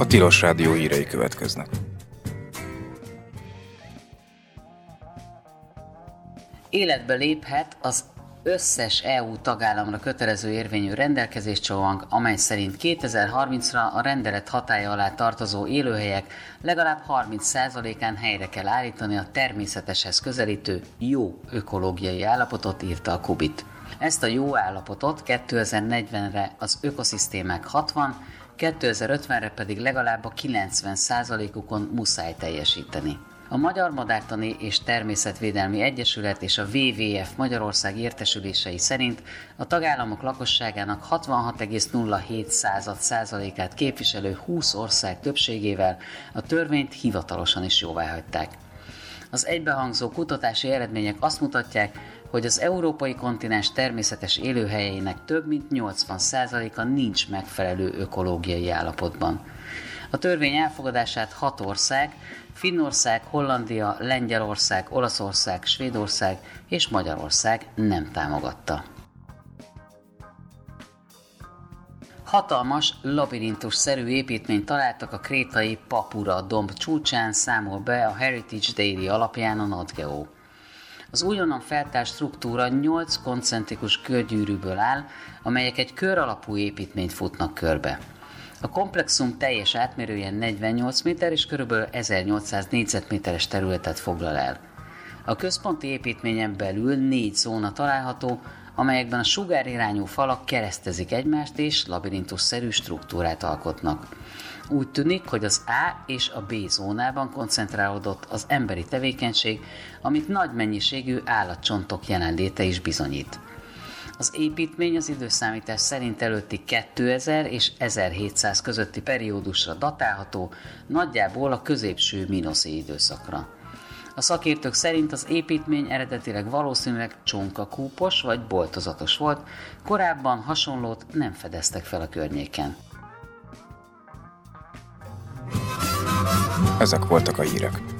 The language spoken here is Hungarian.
Tilos Rádió hírei következnek. Életbe léphet az összes EU tagállamra kötelező érvényű rendelkezéscsomag, amely szerint 2030-ra a rendelet hatálya alá tartozó élőhelyek legalább 30%-án helyre kell állítani a természeteshez közelítő jó ökológiai állapotot, írta a Kubit. Ezt a jó állapotot 2040-re az ökoszisztémák 2050-re pedig legalább a 90%-ukon muszáj teljesíteni. A Magyar Madártani és Természetvédelmi Egyesület és a WWF Magyarország értesülései szerint a tagállamok lakosságának 66,07%-át képviselő 20 ország többségével a törvényt hivatalosan is jóváhagyták. Az egybehangzó kutatási eredmények azt mutatják, hogy az európai kontinens természetes élőhelyeinek több mint 80%-a nincs megfelelő ökológiai állapotban. A törvény elfogadását 6 ország, Finnország, Hollandia, Lengyelország, Olaszország, Svédország és Magyarország nem támogatta. Hatalmas, labirintus-szerű építményt találtak a krétai Papura domb csúcsán, számol be a Heritage Daily alapján a NatGeo. Az újonnan feltárt struktúra 8 koncentrikus körgyűrűből áll, amelyek egy kör alapú építményt futnak körbe. A komplexum teljes átmérője 48 méter és kb. 1800 négyzetméteres területet foglal el. A központi építményen belül 4 zóna található, amelyekben a sugárirányú falak keresztezik egymást és labirintusszerű struktúrát alkotnak. Úgy tűnik, hogy az A és a B zónában koncentrálódott az emberi tevékenység, amit nagy mennyiségű állatcsontok jelenléte is bizonyít. Az építmény az időszámítás szerint előtti 2000 és 1700 közötti periódusra datálható, nagyjából a középső mínoszé időszakra. A szakértők szerint az építmény eredetileg valószínűleg csonkakúpos vagy boltozatos volt, korábban hasonlót nem fedeztek fel a környéken. Ezek voltak a hírek.